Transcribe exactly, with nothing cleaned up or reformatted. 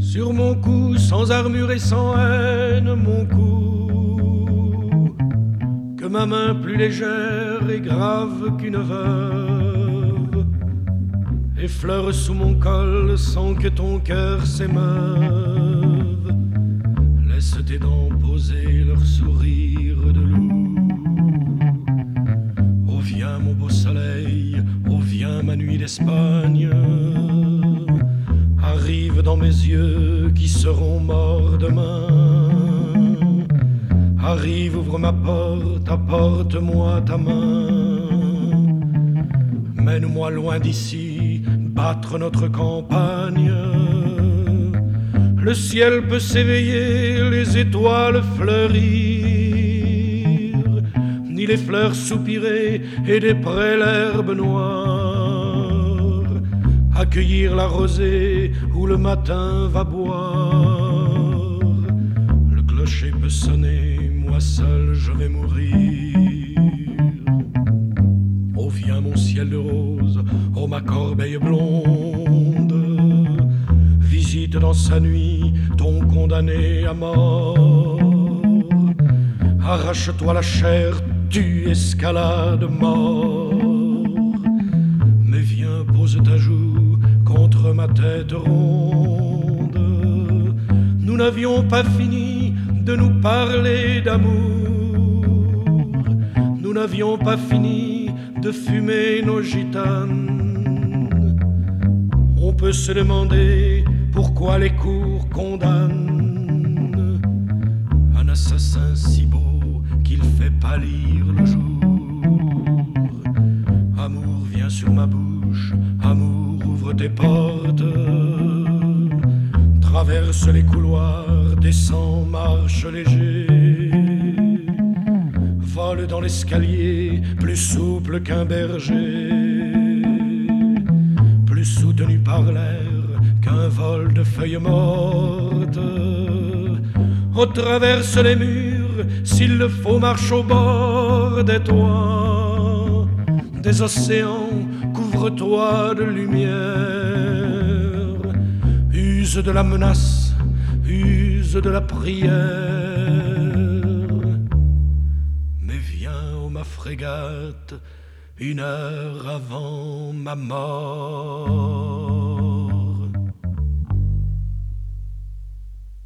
Sur mon cou, sans armure et sans haine, mon cou, que ma main plus légère et grave qu'une veuve effleure sous mon col sans que ton cœur s'émeuve. Laisse tes dents poser leur sourire de loup. Oh viens mon beau soleil, oh viens ma nuit d'Espagne. Arrive dans mes yeux qui seront morts demain. Arrive, ouvre ma porte, apporte-moi ta main. Mène-moi loin d'ici, battre notre campagne. Le ciel peut s'éveiller, les étoiles fleurir, ni les fleurs soupirer et des prés l'herbe noire, accueillir la rosée où le matin va boire. Le clocher peut sonner, moi seul je vais mourir. Oh viens mon ciel de rose, oh ma corbeille blonde, visite dans sa nuit ton condamné à mort. Arrache-toi la chair, tu escalade mort. Mais viens, pose ta joue contre ma tête ronde. Nous n'avions pas fini de nous parler d'amour. Nous n'avions pas fini de fumer nos gitanes. On peut se demander pourquoi les cours condamnent un assassin si beau qu'il fait pâlir le jour. Amour, viens sur ma bouche, amour, ouvre tes portes. Traverse les couloirs, descends, marche léger. Vole dans l'escalier, plus souple qu'un berger, plus soutenu par l'air qu'un vol de feuilles mortes. Oh, traverse les murs, s'il le faut, marche au bord des toits. Des océans, couvre-toi de lumière. Use de la menace, use de la prière. Mais viens, ô ma frégate, une heure avant ma mort.